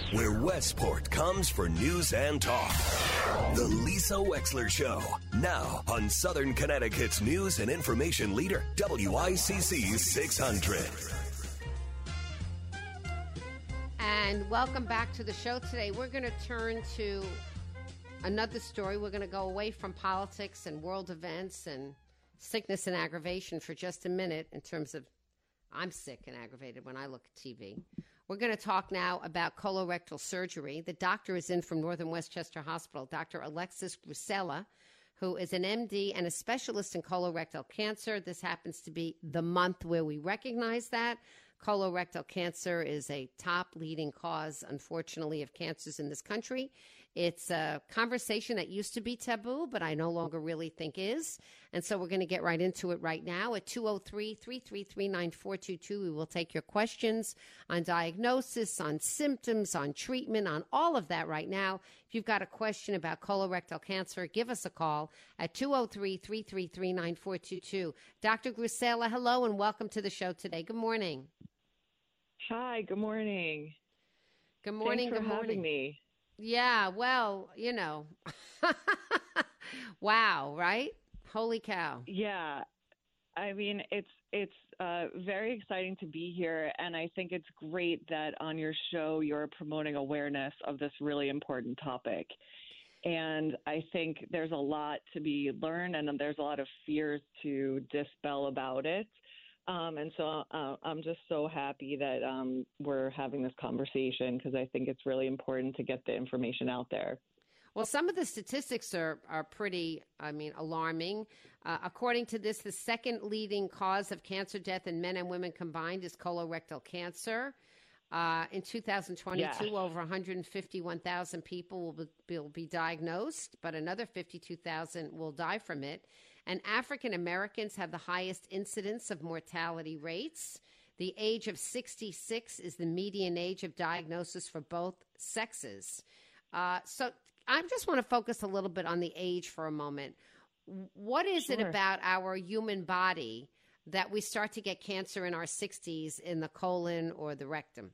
where Westport comes for news and talk. The Lisa Wexler Show, now on Southern Connecticut's news and information leader, WICC 600. And welcome back to the show today. We're going to turn to another story. We're going to go away from politics and world events and sickness and aggravation for just a minute in terms of I'm sick and aggravated when I look at TV. We're going to talk now about colorectal surgery. The doctor is in from Northern Westchester Hospital, Dr. Alexis Grusela, who is an MD and a specialist in colorectal cancer. This happens to be the month where we recognize that. Colorectal cancer is a top leading cause, unfortunately, of cancers in this country. It's a conversation that used to be taboo, but I no longer really think is. And so we're going to get right into it right now. At 203-333-9422, we will take your questions on diagnosis, on symptoms, on treatment, on all of that right now. If you've got a question about colorectal cancer, give us a call at 203-333-9422. Dr. Grusela, hello and welcome to the show today. Good morning. Hi, good morning. Good morning. Thanks for having me. Yeah, well, you know, wow, right? Holy cow. Yeah, I mean, it's very exciting to be here, and I think it's great that on your show you're promoting awareness of this really important topic. And I think there's a lot to be learned, and there's a lot of fears to dispel about it. And so I'm just so happy that we're having this conversation because I think it's really important to get the information out there. Well, some of the statistics are pretty, alarming. According to this, the second leading cause of cancer death in men and women combined is colorectal cancer. In 2022, yes. Over 151,000 people will be diagnosed, but another 52,000 will die from it. And African Americans have the highest incidence of mortality rates. The age of 66 is the median age of diagnosis for both sexes. So I just want to focus a little bit on the age for a moment. What is it about our human body that we start to get cancer in our 60s in the colon or the rectum?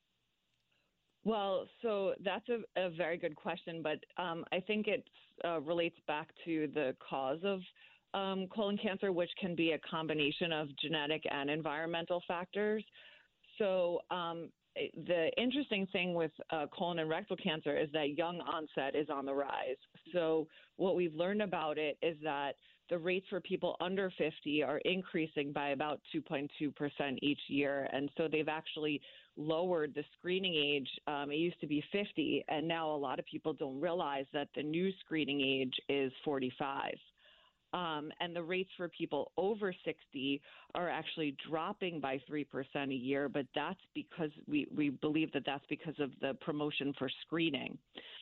Well, so that's a very good question, but I think it relates back to the cause of colon cancer, which can be a combination of genetic and environmental factors. So the interesting thing with colon and rectal cancer is that young onset is on the rise. So what we've learned about it is that the rates for people under 50 are increasing by about 2.2% each year. And so they've actually lowered the screening age. It used to be 50, and now a lot of people don't realize that the new screening age is 45. And the rates for people over 60 are actually dropping by 3% a year, but that's because we believe that that's because of the promotion for screening.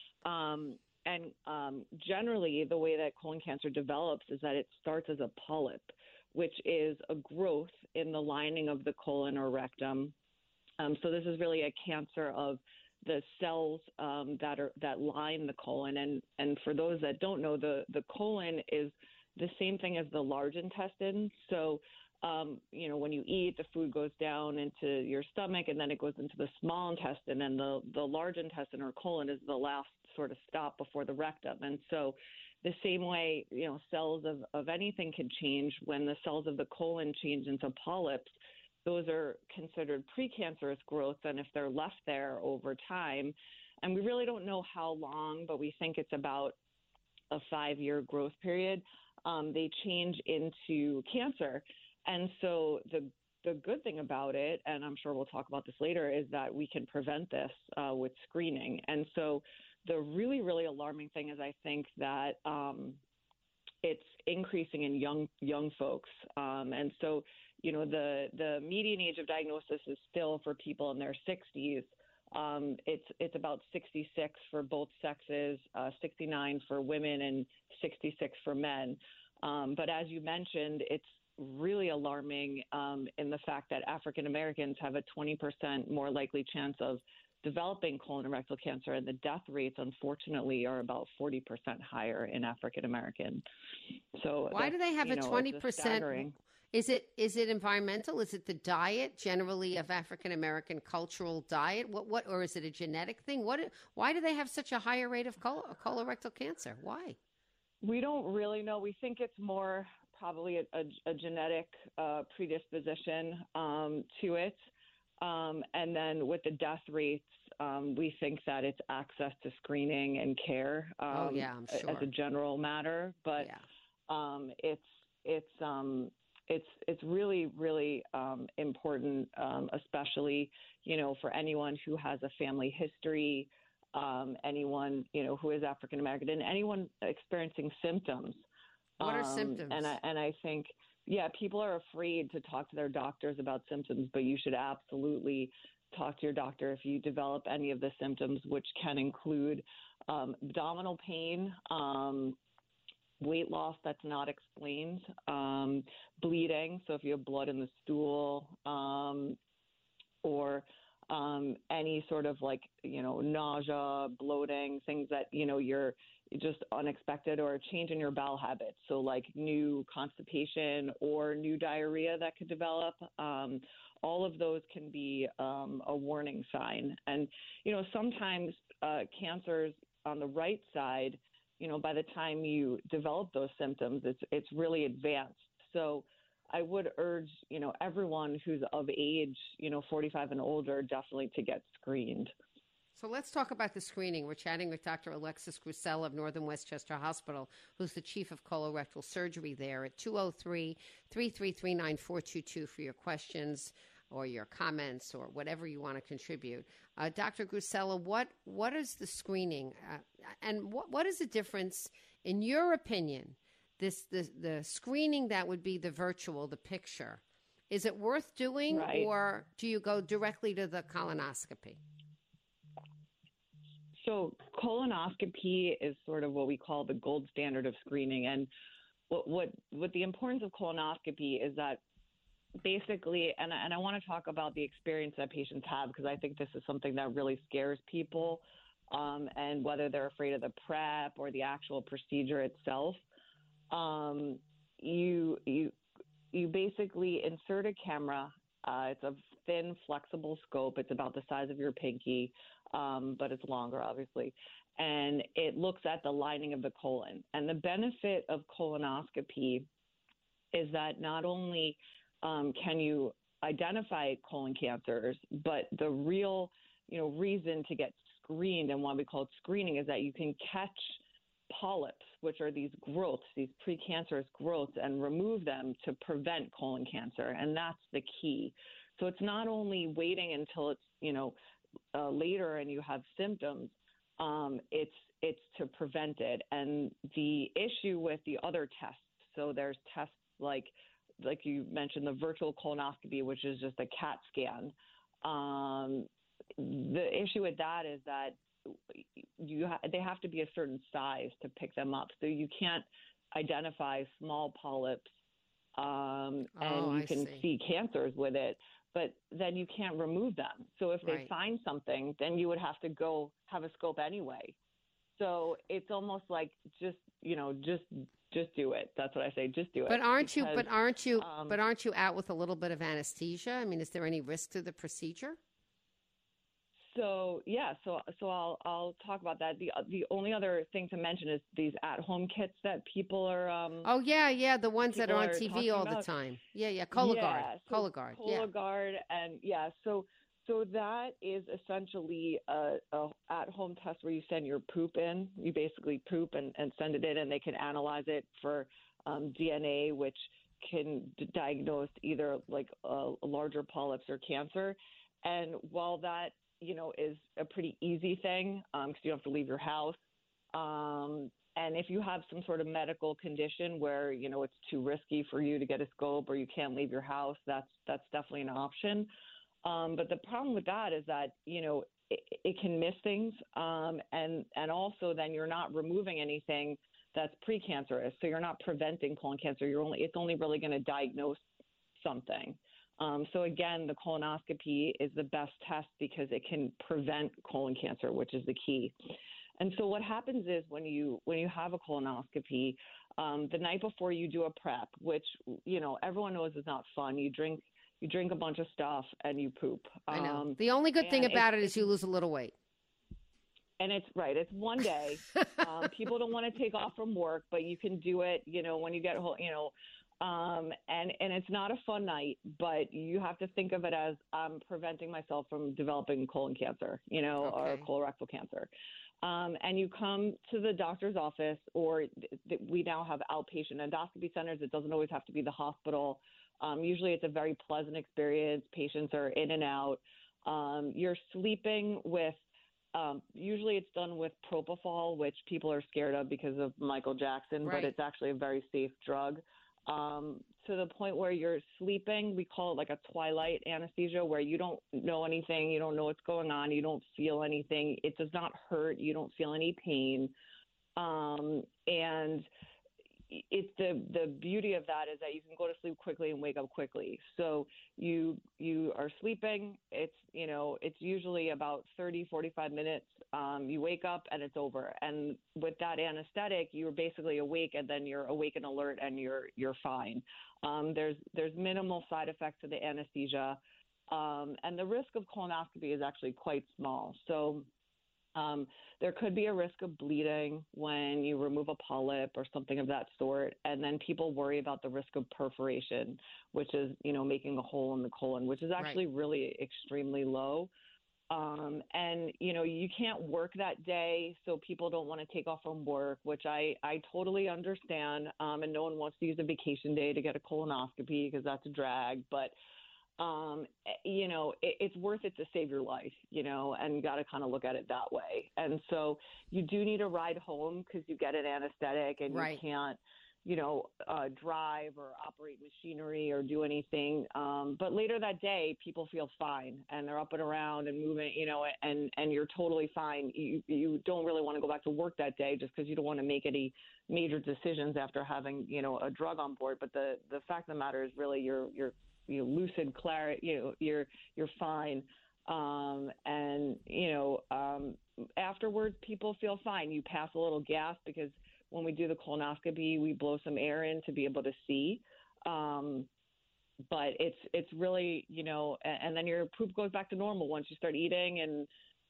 Generally, the way that colon cancer develops is that it starts as a polyp, which is a growth in the lining of the colon or rectum. So this is really a cancer of the cells that line the colon. And for those that don't know, the colon is the same thing as the large intestine. So, when you eat, the food goes down into your stomach and then it goes into the small intestine, and the large intestine or colon is the last sort of stop before the rectum. And so the same way, cells of anything can change. When the cells of the colon change into polyps, those are considered precancerous growth, and if they're left there over time, and we really don't know how long, but we think it's about a 5-year growth period, they change into cancer. And so the good thing about it, and I'm sure we'll talk about this later, is that we can prevent this with screening. And so the really, really alarming thing is I think that it's increasing in young folks. And so, the median age of diagnosis is still for people in their 60s. It's about 66 for both sexes, 69 for women, and 66 for men. But as you mentioned, it's really alarming in the fact that African Americans have a 20% more likely chance of developing colon and rectal cancer, and the death rates, unfortunately, are about 40% higher in African American. So why do they have a 20%? Is it environmental? Is it the diet generally of African American cultural diet? What or is it a genetic thing? Why do they have such a higher rate of colorectal cancer? Why? We don't really know. We think it's more probably a genetic predisposition to it. And then with the death rates, we think that it's access to screening and care I'm sure. as a general matter. But it's really, really important, especially, for anyone who has a family history, anyone, who is African American, and anyone experiencing symptoms. What are symptoms? And I think, people are afraid to talk to their doctors about symptoms, but you should absolutely talk to your doctor if you develop any of the symptoms, which can include abdominal pain, weight loss that's not explained, bleeding. So if you have blood in the stool, or any sort of nausea, bloating, things that, you're just unexpected, or a change in your bowel habits. So like new constipation or new diarrhea that could develop. All of those can be a warning sign. And, sometimes cancers on the right side, by the time you develop those symptoms, it's really advanced. So I would urge, everyone who's of age, 45 and older, definitely to get screened. So let's talk about the screening. We're chatting with Dr. Alexis Grusela of Northern Westchester Hospital, who's the chief of colorectal surgery there, at 203-333-9422 for your questions or your comments or whatever you want to contribute. Dr. Grusela, what is the screening, and what is the difference, in your opinion, the screening that would be the virtual, the picture? Is it worth doing, right, or do you go directly to the colonoscopy? So colonoscopy is sort of what we call the gold standard of screening. And what the importance of colonoscopy is that basically, and I want to talk about the experience that patients have, because I think this is something that really scares people, and whether they're afraid of the prep or the actual procedure itself. You basically insert a camera. It's a thin, flexible scope. It's about the size of your pinky, but it's longer, obviously. And it looks at the lining of the colon. And the benefit of colonoscopy is that not only can you identify colon cancers, but the real, reason to get screened, and why we call it screening, is that you can catch polyps, which are these growths, these precancerous growths, and remove them to prevent colon cancer. And that's the key. So it's not only waiting until it's, later and you have symptoms, it's to prevent it. And the issue with the other tests, so there's tests like you mentioned, the virtual colonoscopy, which is just a CAT scan. The issue with that is that they have to be a certain size to pick them up. So you can't identify small polyps, and you can see cancers with it, but then you can't remove them. So if they find something, then you would have to go have a scope anyway. So it's almost like just do it. That's what I say. Just do it. But aren't you out with a little bit of anesthesia? I mean, is there any risk to the procedure? So I'll talk about that. The only other thing to mention is these at-home kits that people are. The ones that are on TV all the time. Cologuard. Cologuard, and so that is essentially a at-home test where you send your poop in. You basically poop and send it in, and they can analyze it for DNA, which can diagnose either like larger polyps or cancer. And while that is a pretty easy thing, because you don't have to leave your house. And if you have some sort of medical condition where, it's too risky for you to get a scope or you can't leave your house, that's definitely an option. But the problem with that is that, it can miss things. And also then you're not removing anything that's precancerous. So you're not preventing colon cancer. It's only really going to diagnose something. So again, the colonoscopy is the best test because it can prevent colon cancer, which is the key. And so what happens is when you have a colonoscopy, the night before you do a prep, which, everyone knows is not fun. You drink a bunch of stuff and you poop. I know. The only good thing about it is you lose a little weight. And it's one day. People don't want to take off from work, but you can do it, when you get home, and it's not a fun night, but you have to think of it as preventing myself from developing colon cancer, or colorectal cancer. And you come to the doctor's office, or we now have outpatient endoscopy centers. It doesn't always have to be the hospital. Usually it's a very pleasant experience. Patients are in and out. You're sleeping with usually it's done with propofol, which people are scared of because of Michael Jackson, right. But it's actually a very safe drug. To the point where you're sleeping, we call it like a twilight anesthesia, where you don't know anything, you don't know what's going on, you don't feel anything. It does not hurt, you don't feel any pain. And it's the beauty of that is that you can go to sleep quickly and wake up quickly. So you are sleeping. It's usually about 30, 45 minutes. You wake up and it's over. And with that anesthetic, you're basically awake, and then you're awake and alert, and you're fine. There's minimal side effects to the anesthesia, and the risk of colonoscopy is actually quite small. So there could be a risk of bleeding when you remove a polyp or something of that sort. And then people worry about the risk of perforation, which is, making a hole in the colon, which is actually really extremely low. And, you can't work that day, so people don't want to take off from work, which I totally understand. And no one wants to use a vacation day to get a colonoscopy because that's a drag. But it's worth it to save your life, and you got to kind of look at it that way. And so you do need a ride home because you get an anesthetic and you can't, drive or operate machinery or do anything. But later that day, people feel fine and they're up and around and moving, and you're totally fine. You don't really want to go back to work that day just because you don't want to make any major decisions after having, a drug on board. But the fact of the matter is really you're lucid, clarity, you're fine. Afterwards, people feel fine. You pass a little gas because when we do the colonoscopy, we blow some air in to be able to see. But it's really, and then your poop goes back to normal once you start eating, and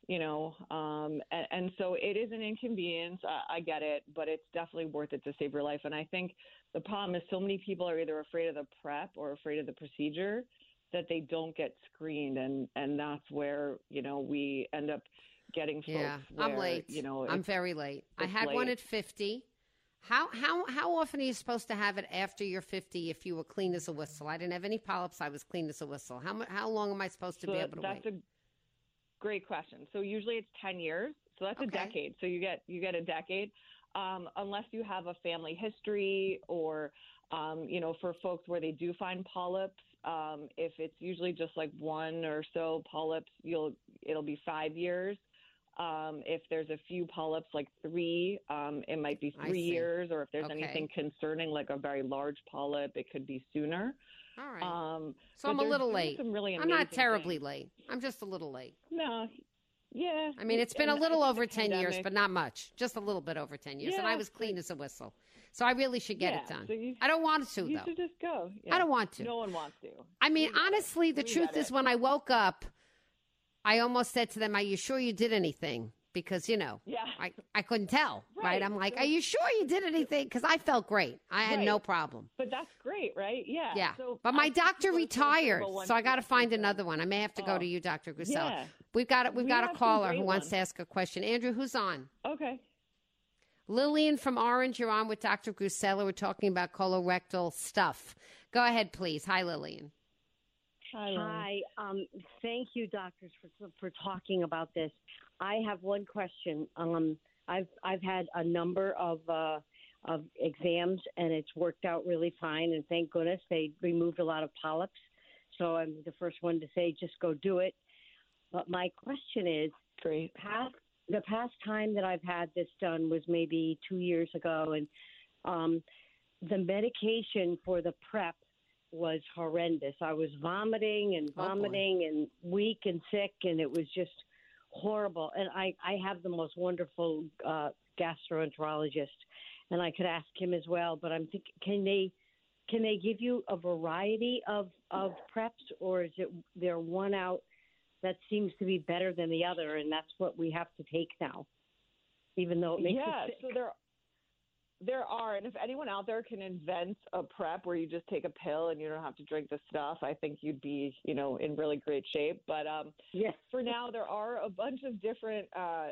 so it is an inconvenience. I get it, but it's definitely worth it to save your life. And I think the problem is so many people are either afraid of the prep or afraid of the procedure that they don't get screened. And that's where, we end up getting folks. Yeah, where, I'm late. I'm very late. I had one at 50. How often are you supposed to have it after you're 50 if you were clean as a whistle? I didn't have any polyps. I was clean as a whistle. How long am I supposed to be able to wait? That's a great question. So usually it's 10 years. So that's a decade. So you get a decade, unless you have a family history or, for folks where they do find polyps, if it's usually just like one or so polyps, it'll be 5 years. If there's a few polyps, like 3, it might be 3 years. Or if there's anything concerning, like a very large polyp, it could be sooner. All right. So I'm a little late. I'm not terribly late. I'm just a little late. No. Yeah. I mean, it's been a little over 10 years, but not much. Just a little bit over 10 years. And I was clean as a whistle. So I really should get it done. So I don't want to, though. You should just go. Yeah. I don't want to. No one wants to. I mean, honestly, the truth is when I woke up, I almost said to them, "Are you sure you did anything?" Because, I couldn't tell, right? I'm like, "Are you sure you did anything?" Because I felt great. I had no problem. But that's great, right? Yeah. Yeah. So but my doctor retired, so I got to find another one. I may have to go to you, Dr. Gusella. Yeah. We've got a caller who wants to ask a question. Andrew, who's on? Okay. Lillian from Orange, you're on with Dr. Gusella. We're talking about colorectal stuff. Go ahead, please. Hi, Lillian. Hi. Thank you, doctors, for talking about this. I have one question. I've had a number of exams, and it's worked out really fine. And thank goodness they removed a lot of polyps. So I'm the first one to say, just go do it. But my question is, the past time that I've had this done was maybe 2 years ago, and the medication for the prep was horrendous. I was vomiting and weak and sick, and it was just horrible. And I have the most wonderful gastroenterologist, and I could ask him as well. But I'm thinking, can they give you a variety of preps, or is it there one out that seems to be better than the other, and that's what we have to take now, even though it makes us sick? So there are, and if anyone out there can invent a prep where you just take a pill and you don't have to drink the stuff, I think you'd be, in really great shape. But yes, for now, there are a bunch of different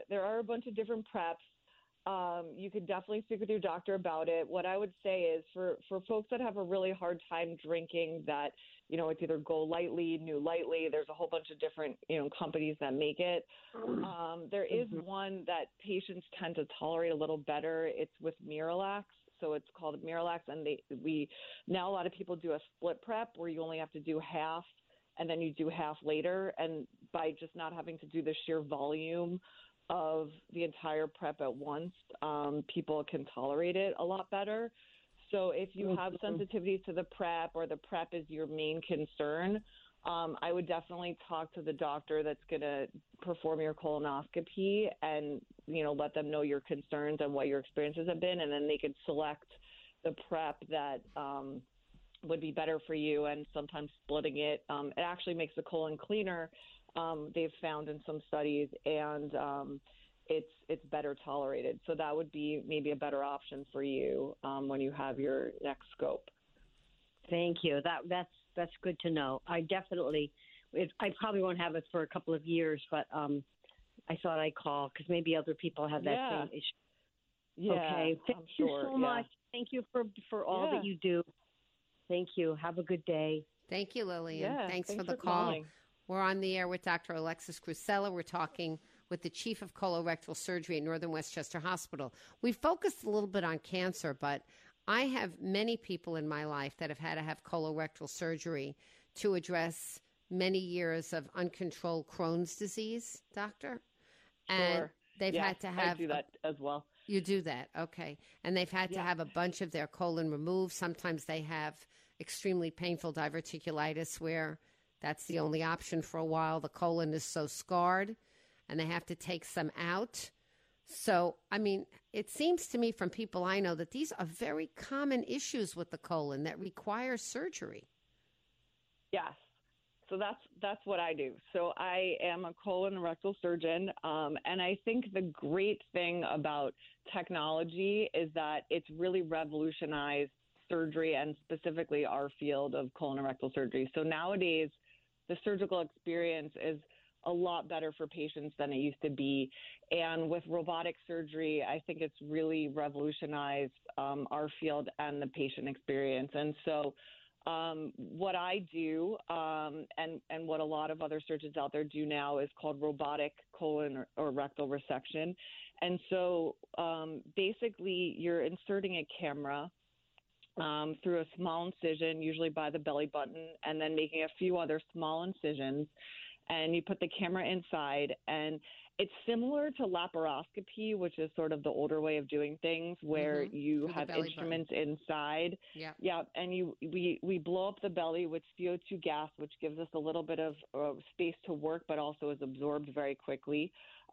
preps. You could definitely speak with your doctor about it. What I would say is for folks that have a really hard time drinking that, it's either Go Lightly, New Lightly. There's a whole bunch of different, companies that make it. There is one that patients tend to tolerate a little better. It's with Miralax. So it's called Miralax. And now a lot of people do a split prep where you only have to do half and then you do half later. And by just not having to do the sheer volume of the entire prep at once, people can tolerate it a lot better. So if you have sensitivities to the prep or the prep is your main concern, I would definitely talk to the doctor that's going to perform your colonoscopy and, let them know your concerns and what your experiences have been. And then they could select the prep that would be better for you. And sometimes splitting it, it actually makes the colon cleaner. They've found in some studies, and it's better tolerated. So that would be maybe a better option for you when you have your next scope. Thank you. That's good to know. I probably won't have it for a couple of years, but I thought I'd call because maybe other people have that same issue. Yeah, okay. Thank you so much. Thank you for all that you do. Thank you. Have a good day. Thank you, Lillian. Yeah, thanks for the call. Calling. We're on the air with Dr. Alexis Crusella. We're talking with the chief of colorectal surgery at Northern Westchester Hospital. We focused a little bit on cancer, but I have many people in my life that have had to have colorectal surgery to address many years of uncontrolled Crohn's disease, doctor. And they've had to have... I do that as well. You do that, okay. And they've had to have a bunch of their colon removed. Sometimes they have extremely painful diverticulitis where that's the only option for a while. The colon is so scarred, and they have to take some out. So, it seems to me from people I know that these are very common issues with the colon that require surgery. Yes. So that's what I do. So I am a colon and rectal surgeon, and I think the great thing about technology is that it's really revolutionized surgery and specifically our field of colon and rectal surgery. So nowadays, the surgical experience is a lot better for patients than it used to be. And with robotic surgery, I think it's really revolutionized our field and the patient experience. And so what I do and what a lot of other surgeons out there do now is called robotic colon or rectal resection. And so basically you're inserting a camera through a small incision, usually by the belly button, and then making a few other small incisions. And you put the camera inside, and it's similar to laparoscopy, which is sort of the older way of doing things, where you have instruments inside. Yeah, and we blow up the belly with CO2 gas, which gives us a little bit of space to work, but also is absorbed very quickly.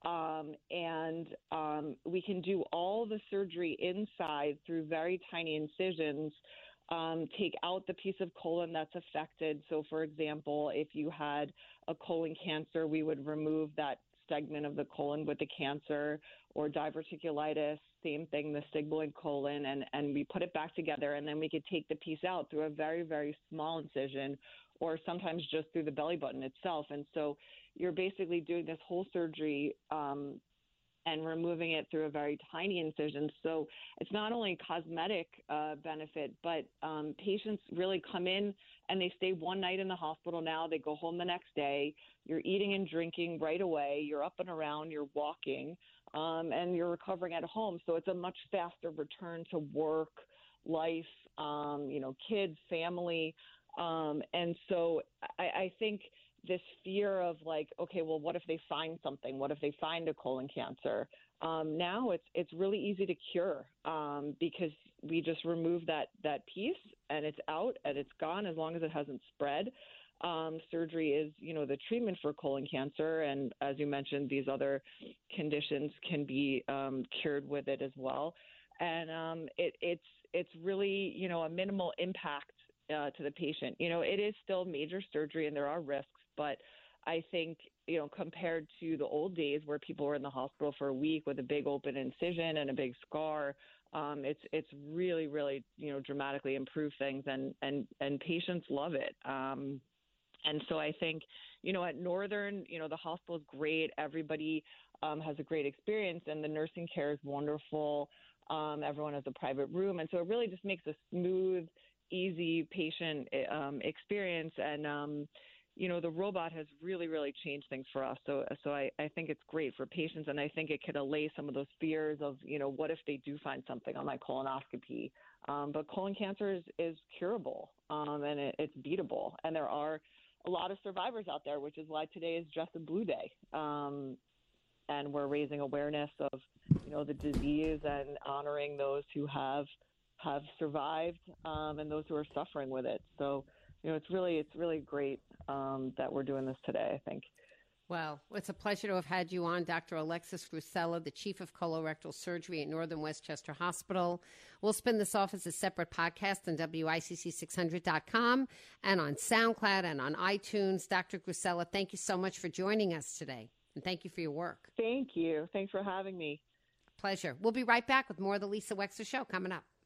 And we can do all the surgery inside through very tiny incisions. Take out the piece of colon that's affected. So, for example, if you had a colon cancer, we would remove that segment of the colon with the cancer, or diverticulitis, same thing, the sigmoid colon, and we put it back together, and then we could take the piece out through a very, very small incision, or sometimes just through the belly button itself. And so you're basically doing this whole surgery and removing it through a very tiny incision. So it's not only cosmetic benefit, but patients really come in and they stay one night in the hospital now. They go home the next day. You're eating and drinking right away. You're up and around. You're walking, and you're recovering at home. So it's a much faster return to work, life, kids, family. And so I think this fear of like, okay, well, what if they find something? What if they find a colon cancer? Now it's really easy to cure because we just remove that piece and it's out and it's gone as long as it hasn't spread. surgery is, the treatment for colon cancer. And as you mentioned, these other conditions can be cured with it as well. And it's really, a minimal impact to the patient. It is still major surgery and there are risks, but I think, compared to the old days where people were in the hospital for a week with a big open incision and a big scar, it's really, really, dramatically improved things and patients love it. And so I think, at Northern, the hospital is great. Everybody has a great experience and the nursing care is wonderful. Everyone has a private room. And so it really just makes a smooth, easy patient experience. And, the robot has really, really changed things for us. So I think it's great for patients. And I think it could allay some of those fears of, what if they do find something on my colonoscopy? But colon cancer is curable and it's beatable. And there are a lot of survivors out there, which is why today is Just a Blue Day. And we're raising awareness of, the disease and honoring those who have survived and those who are suffering with it. So, it's really great that we're doing this today, I think. Well, it's a pleasure to have had you on, Dr. Alexis Grusela, the Chief of Colorectal Surgery at Northern Westchester Hospital. We'll spin this off as a separate podcast on WICC600.com and on SoundCloud and on iTunes. Dr. Grusela, thank you so much for joining us today, and thank you for your work. Thank you. Thanks for having me. Pleasure. We'll be right back with more of the Lisa Wexler Show coming up.